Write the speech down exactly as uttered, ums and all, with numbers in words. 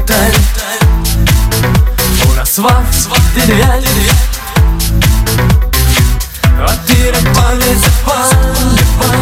tale. Una soif d'idéal, attiré par les étoiles.